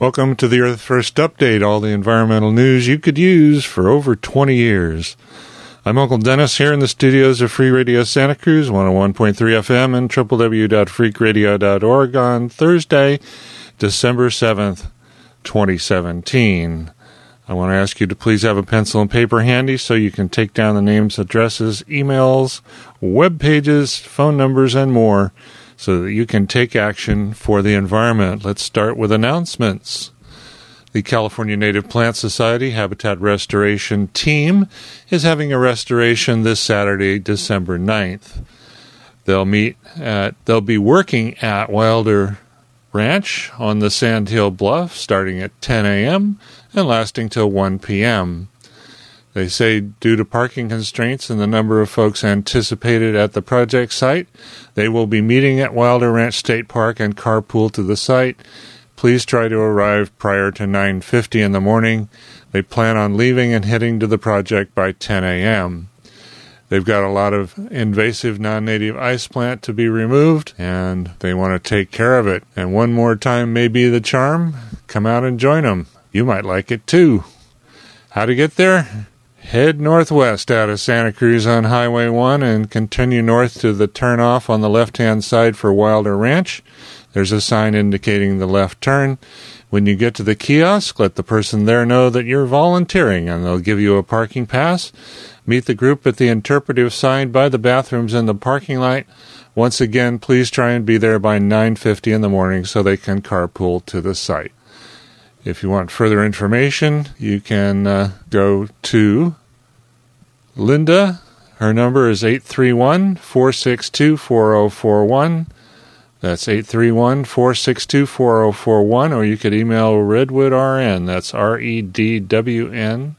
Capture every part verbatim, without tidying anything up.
Welcome to the Earth First Update, all the environmental news you could use for over twenty years. I'm Uncle Dennis here in the studios of Free Radio Santa Cruz, one oh one point three F M and w w w dot freak radio dot org on Thursday, December seventh, twenty seventeen. I want to ask you to please have a pencil and paper handy so you can take down the names, addresses, emails, web pages, phone numbers, and more, so that you can take action for the environment. Let's start with announcements. The California Native Plant Society Habitat Restoration Team is having a restoration this Saturday, December ninth. They'll meet at, they'll be working at Wilder Ranch on the Sandhill Bluff starting at ten a.m. and lasting till one p.m. They say due to parking constraints and the number of folks anticipated at the project site, they will be meeting at Wilder Ranch State Park and carpool to the site. Please try to arrive prior to nine fifty in the morning. They plan on leaving and heading to the project by ten a.m. They've got a lot of invasive non-native ice plant to be removed, and they want to take care of it. And one more time may be the charm. Come out and join them. You might like it too. How to get there? Head northwest out of Santa Cruz on Highway one and continue north to the turnoff on the left-hand side for Wilder Ranch. There's a sign indicating the left turn. When you get to the kiosk, let the person there know that you're volunteering, and they'll give you a parking pass. Meet the group at the interpretive sign by the bathrooms in the parking lot. Once again, please try and be there by nine fifty in the morning so they can carpool to the site. If you want further information, you can uh, go to Linda. Her number is eight three one, four six two, four oh four one. That's eight three one, four six two, four oh four one. Or you could email Redwood R N. That's R E D W N.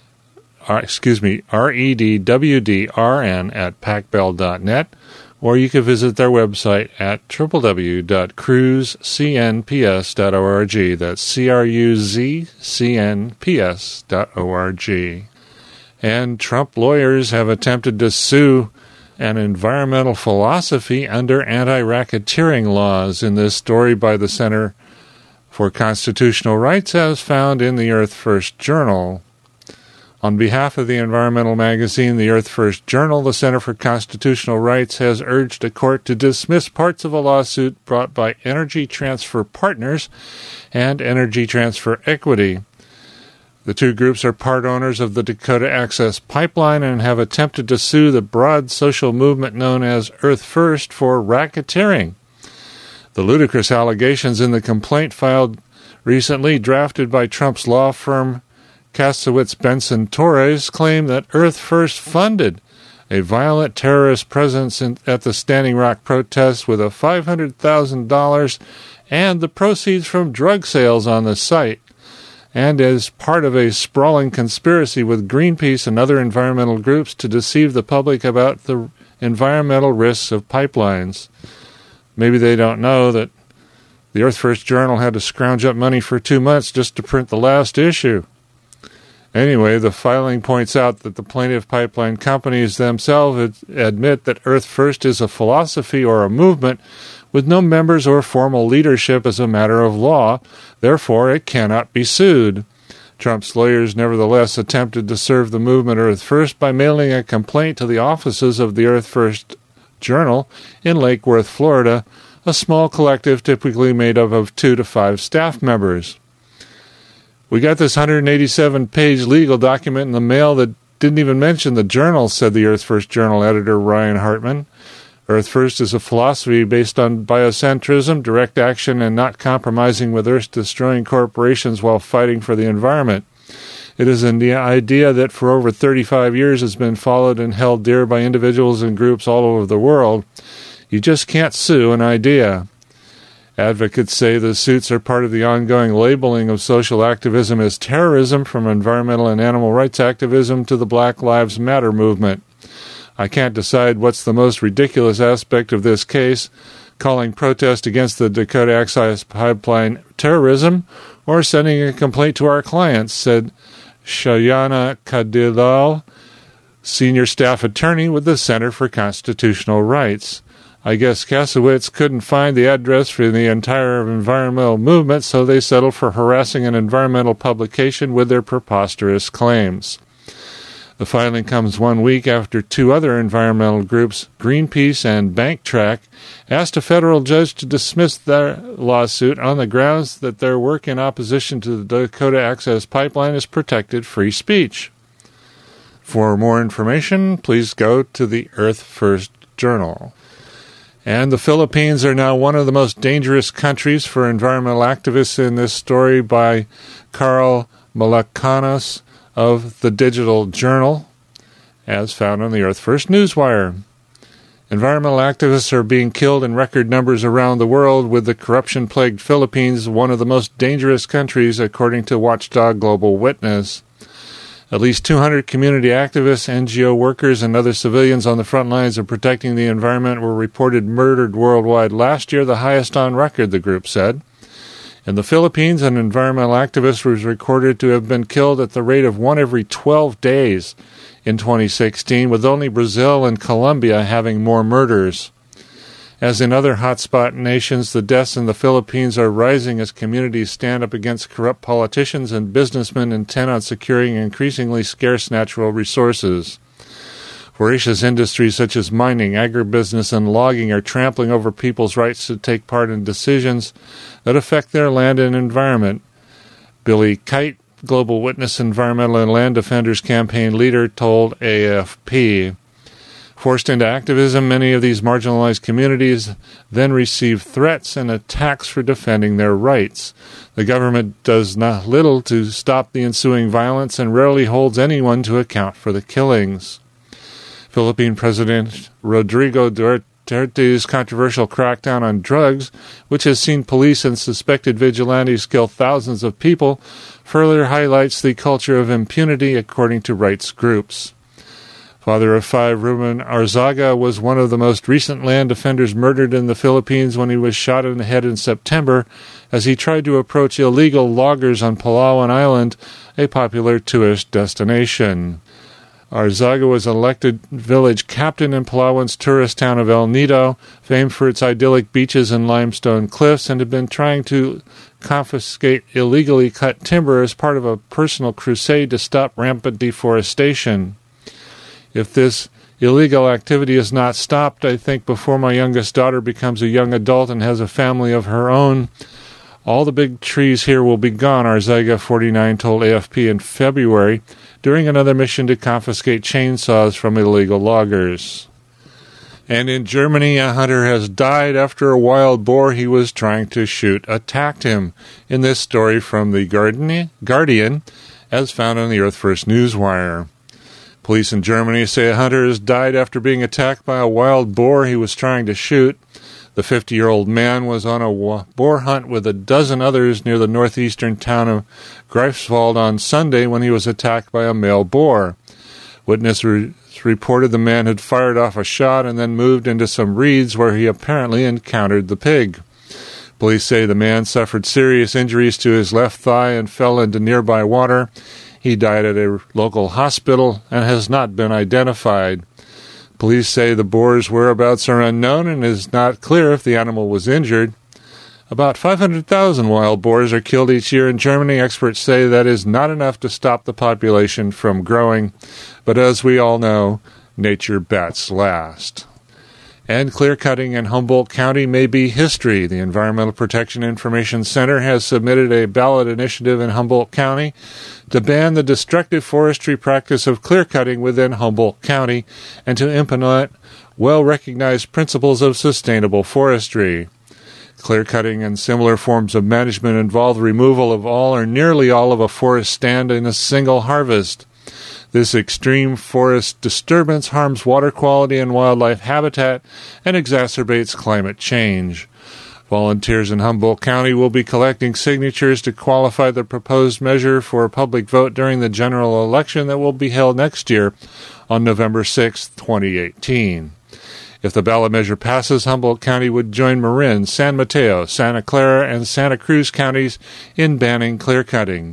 Uh, excuse me, R E D W D R N at pac bell dot net. Or you can visit their website at w w w dot cruz c n p s dot org. That's C R U Z C N P S dot org. And Trump lawyers have attempted to sue an environmental philosophy under anti-racketeering laws in this story by the Center for Constitutional Rights, as found in the Earth First Journal. On behalf of the environmental magazine The Earth First Journal, the Center for Constitutional Rights has urged a court to dismiss parts of a lawsuit brought by Energy Transfer Partners and Energy Transfer Equity. The two groups are part owners of the Dakota Access Pipeline and have attempted to sue the broad social movement known as Earth First for racketeering. The ludicrous allegations in the complaint filed recently, drafted by Trump's law firm Kasowitz Benson Torres, claim that Earth First funded a violent terrorist presence in, at the Standing Rock protests with a five hundred thousand dollars and the proceeds from drug sales on the site, and as part of a sprawling conspiracy with Greenpeace and other environmental groups to deceive the public about the environmental risks of pipelines. Maybe they don't know that the Earth First Journal had to scrounge up money for two months just to print the last issue. Anyway, the filing points out that the plaintiff pipeline companies themselves admit that Earth First is a philosophy or a movement with no members or formal leadership as a matter of law. Therefore, it cannot be sued. Trump's lawyers nevertheless attempted to serve the movement Earth First by mailing a complaint to the offices of the Earth First Journal in Lake Worth, Florida, a small collective typically made up of two to five staff members. We got this one hundred eighty-seven page legal document in the mail that didn't even mention the journal, said the Earth First Journal editor Ryan Hartman. Earth First is a philosophy based on biocentrism, direct action, and not compromising with Earth-destroying corporations while fighting for the environment. It is an idea that for over thirty-five years has been followed and held dear by individuals and groups all over the world. You just can't sue an idea. Advocates say the suits are part of the ongoing labeling of social activism as terrorism, from environmental and animal rights activism to the Black Lives Matter movement. I can't decide what's the most ridiculous aspect of this case, calling protest against the Dakota Access Pipeline terrorism or sending a complaint to our clients, said Shayana Kadilal, senior staff attorney with the Center for Constitutional Rights. I guess Kasowitz couldn't find the address for the entire environmental movement, so they settled for harassing an environmental publication with their preposterous claims. The filing comes one week after two other environmental groups, Greenpeace and BankTrack, asked a federal judge to dismiss their lawsuit on the grounds that their work in opposition to the Dakota Access Pipeline is protected free speech. For more information, please go to the Earth First Journal. And the Philippines are now one of the most dangerous countries for environmental activists in this story by Carl Malacanos of the Digital Journal, as found on the Earth First Newswire. Environmental activists are being killed in record numbers around the world, with the corruption-plagued Philippines one of the most dangerous countries, according to watchdog Global Witness. At least two hundred community activists, N G O workers, and other civilians on the front lines of protecting the environment were reported murdered worldwide last year, the highest on record, the group said. In the Philippines, an environmental activist was recorded to have been killed at the rate of one every twelve days in twenty sixteen, with only Brazil and Colombia having more murders. As in other hotspot nations, the deaths in the Philippines are rising as communities stand up against corrupt politicians and businessmen intent on securing increasingly scarce natural resources. Voracious industries such as mining, agribusiness, and logging are trampling over people's rights to take part in decisions that affect their land and environment. Billy Kite, Global Witness Environmental and Land Defenders Campaign leader, told A F P. Forced into activism, many of these marginalized communities then receive threats and attacks for defending their rights. The government does not little to stop the ensuing violence and rarely holds anyone to account for the killings. Philippine President Rodrigo Duterte's controversial crackdown on drugs, which has seen police and suspected vigilantes kill thousands of people, further highlights the culture of impunity, according to rights groups. Father of five, Ruben Arzaga, was one of the most recent land defenders murdered in the Philippines when he was shot in the head in September as he tried to approach illegal loggers on Palawan Island, a popular tourist destination. Arzaga was elected village captain in Palawan's tourist town of El Nido, famed for its idyllic beaches and limestone cliffs, and had been trying to confiscate illegally cut timber as part of a personal crusade to stop rampant deforestation. If this illegal activity is not stopped, I think before my youngest daughter becomes a young adult and has a family of her own, all the big trees here will be gone, Arzaga, forty-nine, told A F P in February during another mission to confiscate chainsaws from illegal loggers. And in Germany, a hunter has died after a wild boar he was trying to shoot attacked him. In this story from the Guardian, as found on the Earth First Newswire. Police in Germany say a hunter has died after being attacked by a wild boar he was trying to shoot. The fifty-year-old man was on a boar hunt with a dozen others near the northeastern town of Greifswald on Sunday when he was attacked by a male boar. Witnesses reported the man had fired off a shot and then moved into some reeds where he apparently encountered the pig. Police say the man suffered serious injuries to his left thigh and fell into nearby water. He died at a local hospital and has not been identified. Police say the boar's whereabouts are unknown and it is not clear if the animal was injured. About five hundred thousand wild boars are killed each year in Germany. Experts say that is not enough to stop the population from growing. But as we all know, nature bats last. And clear-cutting in Humboldt County may be history. The Environmental Protection Information Center has submitted a ballot initiative in Humboldt County to ban the destructive forestry practice of clear-cutting within Humboldt County and to implement well-recognized principles of sustainable forestry. Clear-cutting and similar forms of management involve the removal of all or nearly all of a forest stand in a single harvest. This extreme forest disturbance harms water quality and wildlife habitat and exacerbates climate change. Volunteers in Humboldt County will be collecting signatures to qualify the proposed measure for a public vote during the general election that will be held next year on November sixth, twenty eighteen. If the ballot measure passes, Humboldt County would join Marin, San Mateo, Santa Clara, and Santa Cruz counties in banning clear-cutting.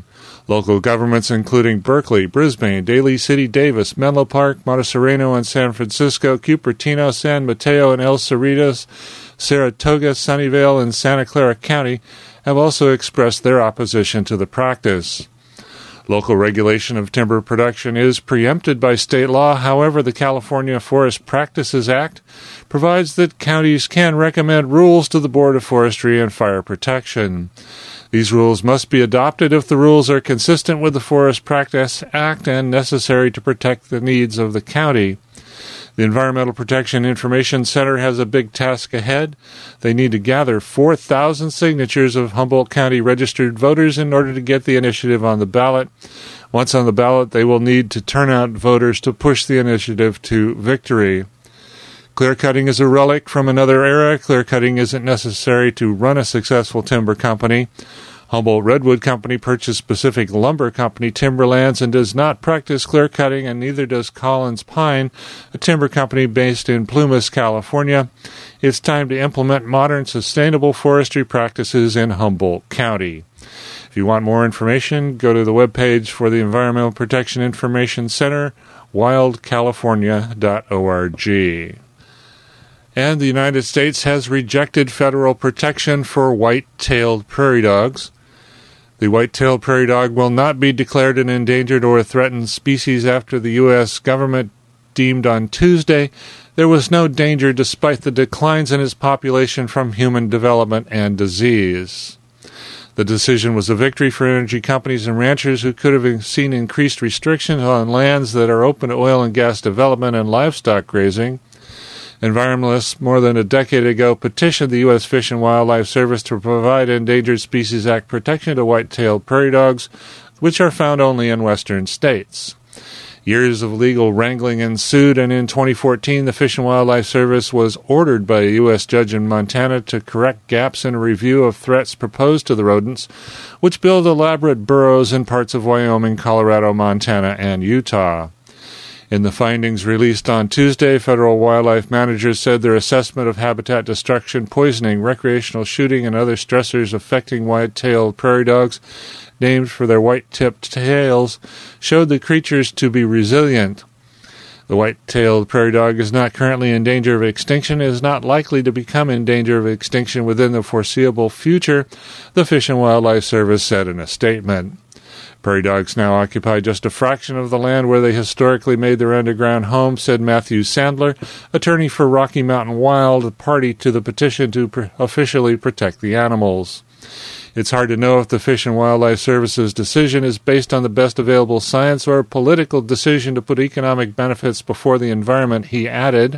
Local governments including Berkeley, Brisbane, Daly City, Davis, Menlo Park, Montserrano and San Francisco, Cupertino, San Mateo and El Cerritos, Saratoga, Sunnyvale, and Santa Clara County have also expressed their opposition to the practice. Local regulation of timber production is preempted by state law. However, the California Forest Practices Act provides that counties can recommend rules to the Board of Forestry and Fire Protection. These rules must be adopted if the rules are consistent with the Forest Practice Act and necessary to protect the needs of the county. The Environmental Protection Information Center has a big task ahead. They need to gather four thousand signatures of Humboldt County registered voters in order to get the initiative on the ballot. Once on the ballot, they will need to turn out voters to push the initiative to victory. Clear-cutting is a relic from another era. Clear-cutting isn't necessary to run a successful timber company. Humboldt Redwood Company purchased Pacific Lumber Company timberlands and does not practice clear-cutting, and neither does Collins Pine, a timber company based in Plumas, California. It's time to implement modern, sustainable forestry practices in Humboldt County. If you want more information, go to the webpage for the Environmental Protection Information Center, wild california dot org. And the United States has rejected federal protection for white-tailed prairie dogs. The white-tailed prairie dog will not be declared an endangered or threatened species after the U S government deemed on Tuesday there was no danger despite the declines in its population from human development and disease. The decision was a victory for energy companies and ranchers who could have seen increased restrictions on lands that are open to oil and gas development and livestock grazing. Environmentalists more than a decade ago petitioned the U S Fish and Wildlife Service to provide Endangered Species Act protection to white-tailed prairie dogs, which are found only in western states. Years of legal wrangling ensued, and in twenty fourteen, the Fish and Wildlife Service was ordered by a U S judge in Montana to correct gaps in a review of threats proposed to the rodents, which build elaborate burrows in parts of Wyoming, Colorado, Montana, and Utah. In the findings released on Tuesday, federal wildlife managers said their assessment of habitat destruction, poisoning, recreational shooting, and other stressors affecting white-tailed prairie dogs, named for their white-tipped tails, showed the creatures to be resilient. The white-tailed prairie dog is not currently in danger of extinction and is not likely to become in danger of extinction within the foreseeable future, the Fish and Wildlife Service said in a statement. Prairie dogs now occupy just a fraction of the land where they historically made their underground home, said Matthew Sandler, attorney for Rocky Mountain Wild, party to the petition to pr- officially protect the animals. It's hard to know if the Fish and Wildlife Service's decision is based on the best available science or a political decision to put economic benefits before the environment, he added.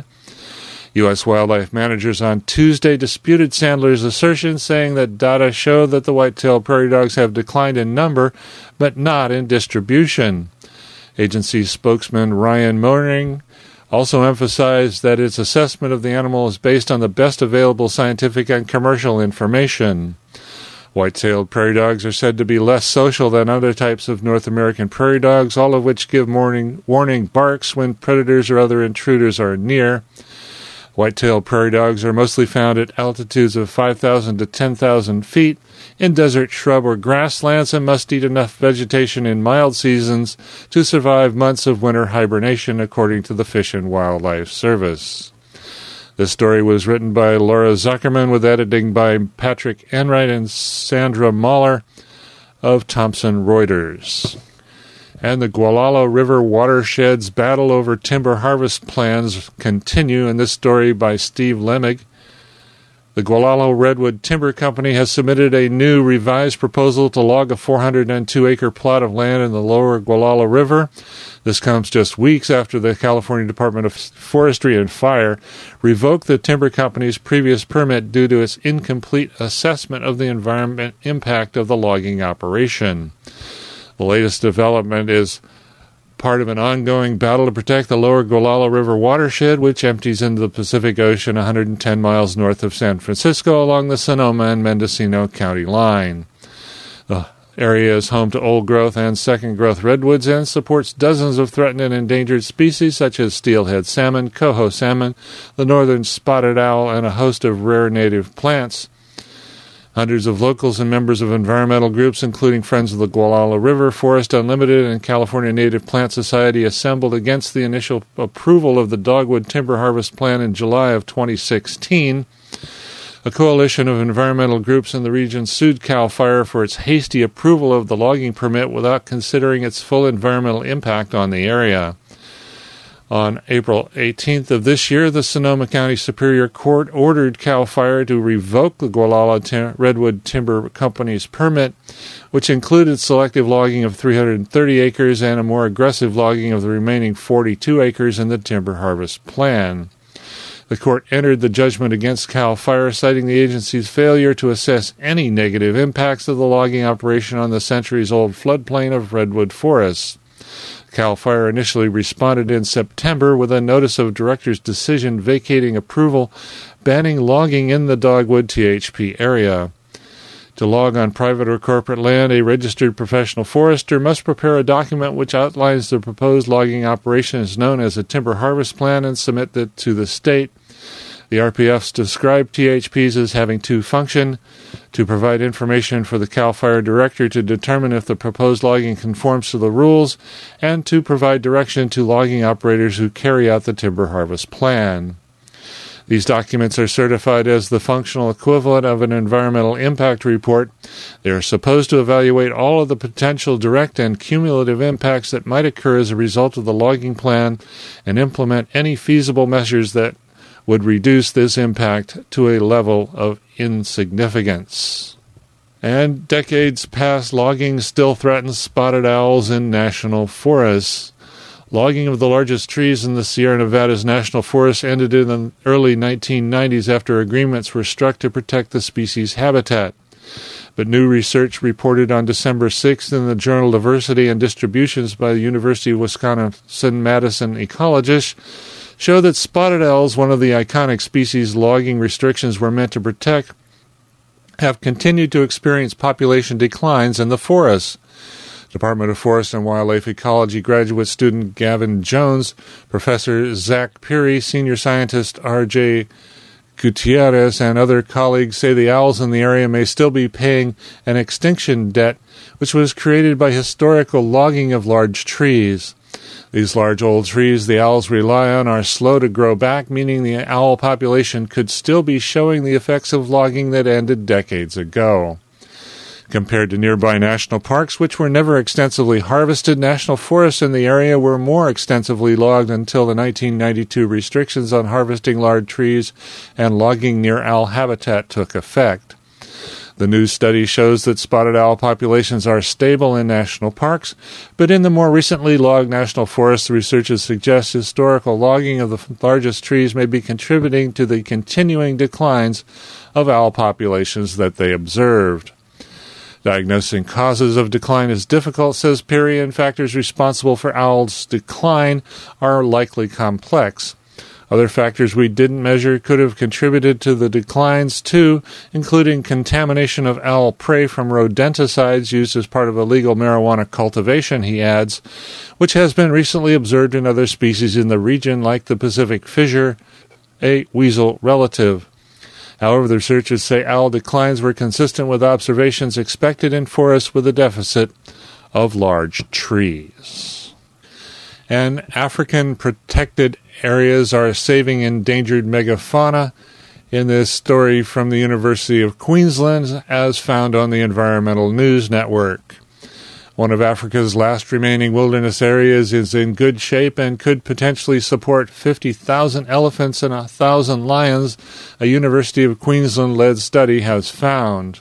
U S wildlife managers on Tuesday disputed Sandler's assertion, saying that data show that the white-tailed prairie dogs have declined in number, but not in distribution. Agency spokesman Ryan Moering also emphasized that its assessment of the animal is based on the best available scientific and commercial information. White-tailed prairie dogs are said to be less social than other types of North American prairie dogs, all of which give warning, warning barks when predators or other intruders are near. White-tailed prairie dogs are mostly found at altitudes of five thousand to ten thousand feet in desert shrub or grasslands and must eat enough vegetation in mild seasons to survive months of winter hibernation, according to the Fish and Wildlife Service. This story was written by Laura Zuckerman with editing by Patrick Enright and Sandra Mahler of Thomson Reuters. And the Gualala River watershed's battle over timber harvest plans continue, in this story by Steve Lemig. The Gualala Redwood Timber Company has submitted a new revised proposal to log a four hundred two acre plot of land in the lower Gualala River. This comes just weeks after the California Department of Forestry and Fire revoked the timber company's previous permit due to its incomplete assessment of the environment impact of the logging operation. The latest development is part of an ongoing battle to protect the lower Gualala River watershed, which empties into the Pacific Ocean one hundred ten miles north of San Francisco along the Sonoma and Mendocino County line. The area is home to old-growth and second-growth redwoods and supports dozens of threatened and endangered species such as steelhead salmon, coho salmon, the northern spotted owl, and a host of rare native plants. Hundreds of locals and members of environmental groups, including Friends of the Gualala River, Forest Unlimited, and California Native Plant Society, assembled against the initial approval of the Dogwood Timber Harvest Plan in July of twenty sixteen. A coalition of environmental groups in the region sued CAL FIRE for its hasty approval of the logging permit without considering its full environmental impact on the area. On April eighteenth of this year, the Sonoma County Superior Court ordered CAL FIRE to revoke the Gualala Tim- Redwood Timber Company's permit, which included selective logging of three hundred thirty acres and a more aggressive logging of the remaining forty-two acres in the Timber Harvest Plan. The court entered the judgment against CAL FIRE, citing the agency's failure to assess any negative impacts of the logging operation on the centuries-old floodplain of redwood forests. CAL FIRE initially responded in September with a notice of director's decision vacating approval, banning logging in the Dogwood T H P area. To log on private or corporate land, a registered professional forester must prepare a document which outlines the proposed logging operation as known as a timber harvest plan and submit it to the state. The R P Fs described T H Ps as having two functions: to provide information for the CAL FIRE director to determine if the proposed logging conforms to the rules, and to provide direction to logging operators who carry out the timber harvest plan. These documents are certified as the functional equivalent of an environmental impact report. They are supposed to evaluate all of the potential direct and cumulative impacts that might occur as a result of the logging plan and implement any feasible measures that would reduce this impact to a level of insignificance. And decades past, logging still threatens spotted owls in national forests. Logging of the largest trees in the Sierra Nevadas National Forest ended in the early nineteen nineties after agreements were struck to protect the species' habitat. But new research reported on December sixth in the journal Diversity and Distributions by the University of Wisconsin-Madison ecologists show that spotted owls, one of the iconic species logging restrictions were meant to protect, have continued to experience population declines in the forests. Department of Forest and Wildlife Ecology graduate student Gavin Jones, Professor Zach Peary, Senior Scientist R J Gutierrez, and other colleagues say the owls in the area may still be paying an extinction debt, which was created by historical logging of large trees. These large old trees the owls rely on are slow to grow back, meaning the owl population could still be showing the effects of logging that ended decades ago. Compared to nearby national parks, which were never extensively harvested, national forests in the area were more extensively logged until the nineteen ninety-two restrictions on harvesting large trees and logging near owl habitat took effect. The new study shows that spotted owl populations are stable in national parks, but in the more recently logged national forests, the researchers suggest historical logging of the largest trees may be contributing to the continuing declines of owl populations that they observed. Diagnosing causes of decline is difficult, says Peary, and factors responsible for owls' decline are likely complex. Other factors we didn't measure could have contributed to the declines, too, including contamination of owl prey from rodenticides used as part of illegal marijuana cultivation, he adds, which has been recently observed in other species in the region, like the Pacific fisher, a weasel relative. However, the researchers say owl declines were consistent with observations expected in forests with a deficit of large trees. And African protected areas are saving endangered megafauna in this story from the University of Queensland, as found on the Environmental News Network. One of Africa's last remaining wilderness areas is in good shape and could potentially support fifty thousand elephants and one thousand lions, a University of Queensland-led study has found.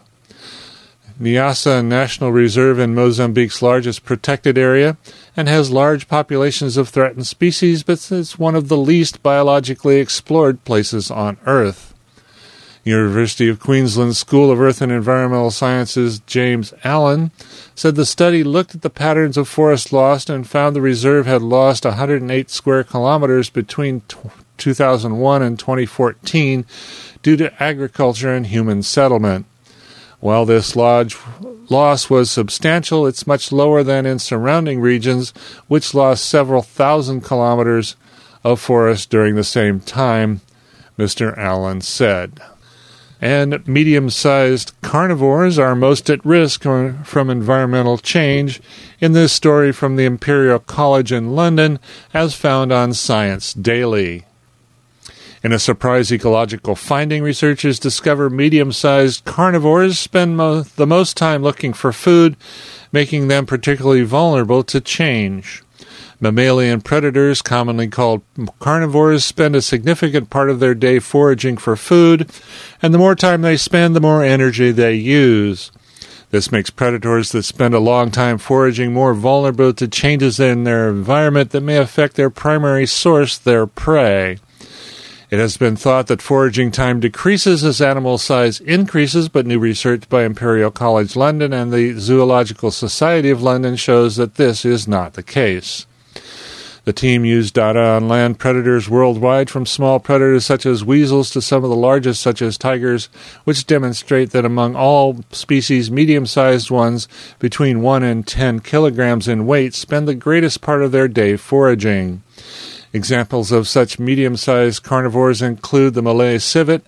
Niassa National Reserve in Mozambique's largest protected area and has large populations of threatened species, but it's one of the least biologically explored places on Earth. University of Queensland School of Earth and Environmental Sciences' James Allen said the study looked at the patterns of forest loss and found the reserve had lost one hundred eight square kilometers between two thousand one and twenty fourteen due to agriculture and human settlement. While this large loss was substantial, it's much lower than in surrounding regions, which lost several thousand kilometers of forest during the same time, Mister Allen said. And medium-sized carnivores are most at risk from environmental change in this story from the Imperial College in London, as found on Science Daily. In a surprise ecological finding, researchers discover medium-sized carnivores spend mo- the most time looking for food, making them particularly vulnerable to change. Mammalian predators, commonly called carnivores, spend a significant part of their day foraging for food, and the more time they spend, the more energy they use. This makes predators that spend a long time foraging more vulnerable to changes in their environment that may affect their primary source, their prey. It has been thought that foraging time decreases as animal size increases, but new research by Imperial College London and the Zoological Society of London shows that this is not the case. The team used data on land predators worldwide, from small predators such as weasels to some of the largest such as tigers, which demonstrate that among all species, medium-sized ones between one and ten kilograms in weight spend the greatest part of their day foraging. Examples of such medium-sized carnivores include the Malay civet,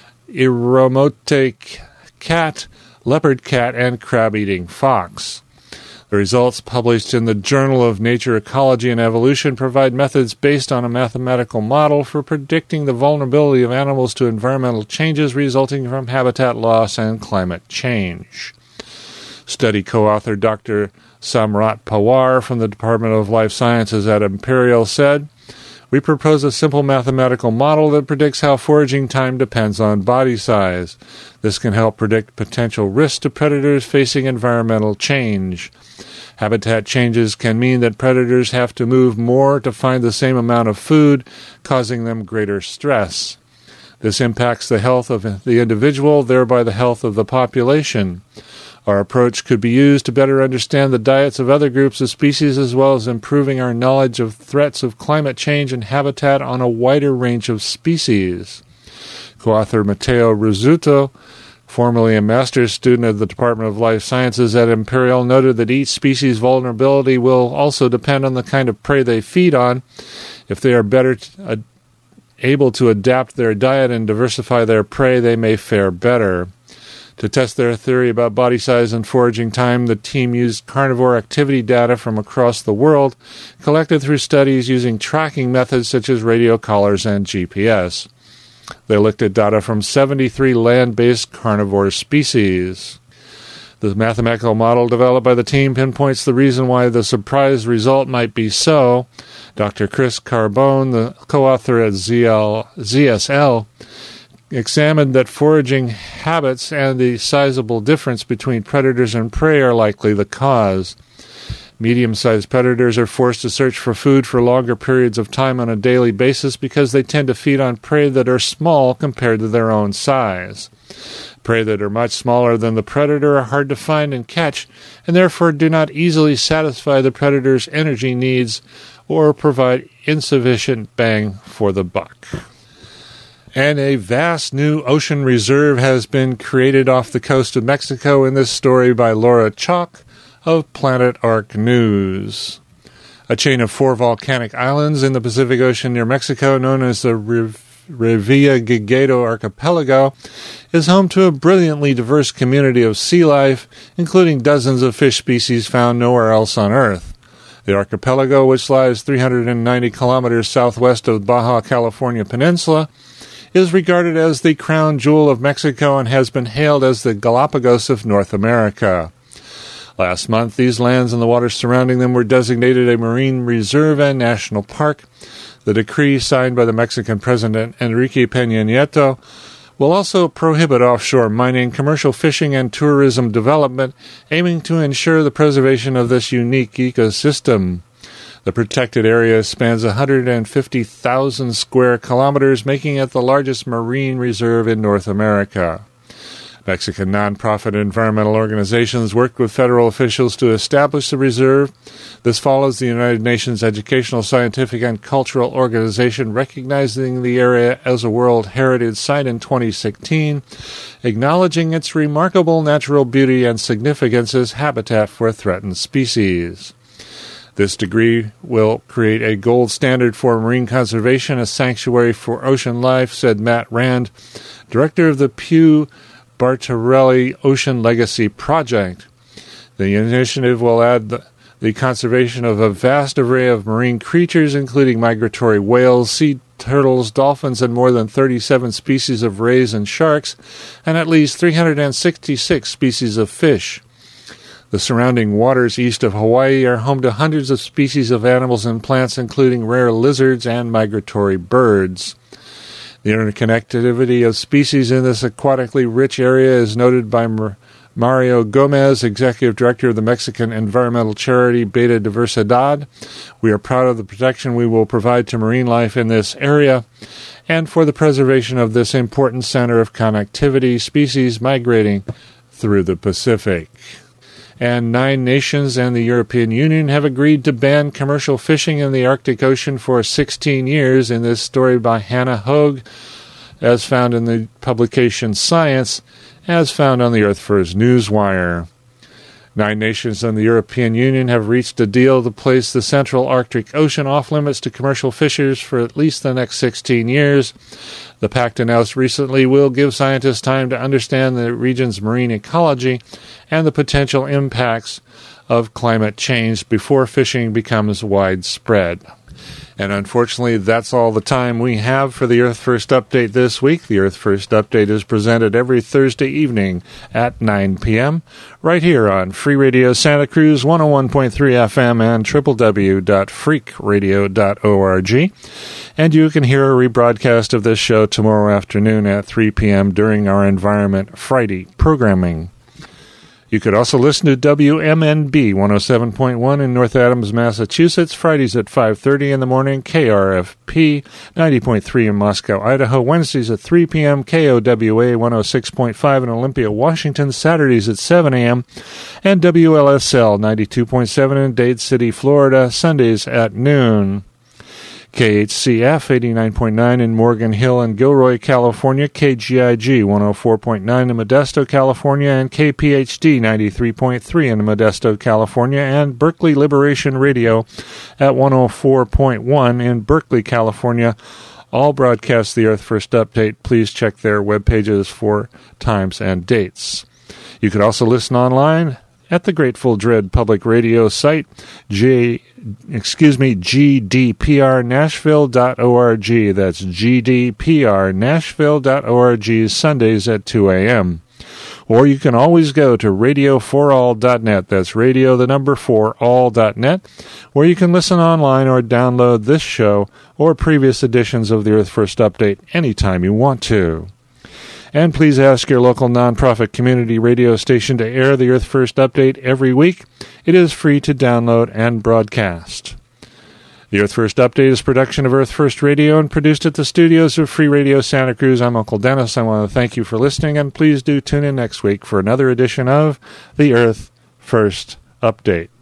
Iriomote cat, leopard cat, and crab-eating fox. The results published in the Journal of Nature Ecology and Evolution provide methods based on a mathematical model for predicting the vulnerability of animals to environmental changes resulting from habitat loss and climate change. Study co-author Doctor Samrat Pawar from the Department of Life Sciences at Imperial said, "We propose a simple mathematical model that predicts how foraging time depends on body size. This can help predict potential risks to predators facing environmental change. Habitat changes can mean that predators have to move more to find the same amount of food, causing them greater stress. This impacts the health of the individual, thereby the health of the population. Our approach could be used to better understand the diets of other groups of species, as well as improving our knowledge of threats of climate change and habitat on a wider range of species." Co-author Matteo Rizzuto, formerly a master's student at the Department of Life Sciences at Imperial, noted that each species' vulnerability will also depend on the kind of prey they feed on. If they are better t- uh, able to adapt their diet and diversify their prey, they may fare better. To test their theory about body size and foraging time, the team used carnivore activity data from across the world, collected through studies using tracking methods such as radio collars and G P S. They looked at data from seventy-three land-based carnivore species. The mathematical model developed by the team pinpoints the reason why the surprise result might be so. Doctor Chris Carbone, the co-author at Z L, Z S L, examined that foraging habits and the sizable difference between predators and prey are likely the cause. Medium-sized predators are forced to search for food for longer periods of time on a daily basis because they tend to feed on prey that are small compared to their own size. Prey that are much smaller than the predator are hard to find and catch, and therefore do not easily satisfy the predator's energy needs or provide insufficient bang for the buck. And a vast new ocean reserve has been created off the coast of Mexico, in this story by Laura Chalk of Planet Ark News. A chain of four volcanic islands in the Pacific Ocean near Mexico, known as the Revillagigedo Archipelago, is home to a brilliantly diverse community of sea life, including dozens of fish species found nowhere else on Earth. The archipelago, which lies three hundred ninety kilometers southwest of the Baja California Peninsula, is regarded as the crown jewel of Mexico and has been hailed as the Galapagos of North America. Last month, these lands and the waters surrounding them were designated a marine reserve and national park. The decree signed by the Mexican President Enrique Peña Nieto will also prohibit offshore mining, commercial fishing, and tourism development, aiming to ensure the preservation of this unique ecosystem. The protected area spans one hundred fifty thousand square kilometers, making it the largest marine reserve in North America. Mexican nonprofit environmental organizations worked with federal officials to establish the reserve. This follows the United Nations Educational, Scientific, and Cultural Organization recognizing the area as a World Heritage Site in twenty sixteen, acknowledging its remarkable natural beauty and significance as habitat for threatened species. This degree will create a gold standard for marine conservation, a sanctuary for ocean life, said Matt Rand, director of the Pew Bartarelli Ocean Legacy Project. The initiative will add the, the conservation of a vast array of marine creatures, including migratory whales, sea turtles, dolphins, and more than thirty-seven species of rays and sharks, and at least three hundred sixty-six species of fish. The surrounding waters east of Hawaii are home to hundreds of species of animals and plants, including rare lizards and migratory birds. The interconnectivity of species in this aquatically rich area is noted by Mar- Mario Gomez, Executive Director of the Mexican environmental charity Beta Diversidad. We are proud of the protection we will provide to marine life in this area and for the preservation of this important center of connectivity, species migrating through the Pacific. And nine nations and the European Union have agreed to ban commercial fishing in the Arctic Ocean for sixteen years, in this story by Hannah Hogue, as found in the publication Science, as found on the Earth First Newswire. Nine nations and the European Union have reached a deal to place the central Arctic Ocean off-limits to commercial fishers for at least the next sixteen years. The pact announced recently will give scientists time to understand the region's marine ecology and the potential impacts of climate change before fishing becomes widespread. And unfortunately, that's all the time we have for the Earth First Update this week. The Earth First Update is presented every Thursday evening at nine p.m. right here on Free Radio Santa Cruz, one oh one point three F M and w w w dot freak radio dot org. And you can hear a rebroadcast of this show tomorrow afternoon at three p.m. during our Environment Friday programming. You could also listen to W M N B one oh seven point one in North Adams, Massachusetts, Fridays at five thirty in the morning, K R F P ninety point three in Moscow, Idaho, Wednesdays at three p.m., K O W A one oh six point five in Olympia, Washington, Saturdays at seven a.m., and W L S L ninety-two point seven in Dade City, Florida, Sundays at noon. K H C F eighty-nine point nine in Morgan Hill and Gilroy, California, K G I G one oh four point nine in Modesto, California, and K P H D ninety-three point three in Modesto, California, and Berkeley Liberation Radio at one oh four point one in Berkeley, California. All broadcast the Earth First Update. Please check their web pages for times and dates. You could also listen online at the Grateful Dread Public Radio site, J, excuse me, G D P R Nashville dot org. That's G D P R Nashville dot org, Sundays at two a.m. Or you can always go to radio for all dot net. That's radio, the number four, all dot net, where you can listen online or download this show or previous editions of the Earth First Update anytime you want to. And please ask your local nonprofit community radio station to air the Earth First Update every week. It is free to download and broadcast. The Earth First Update is a production of Earth First Radio and produced at the studios of Free Radio Santa Cruz. I'm Uncle Dennis. I want to thank you for listening, and please do tune in next week for another edition of the Earth First Update.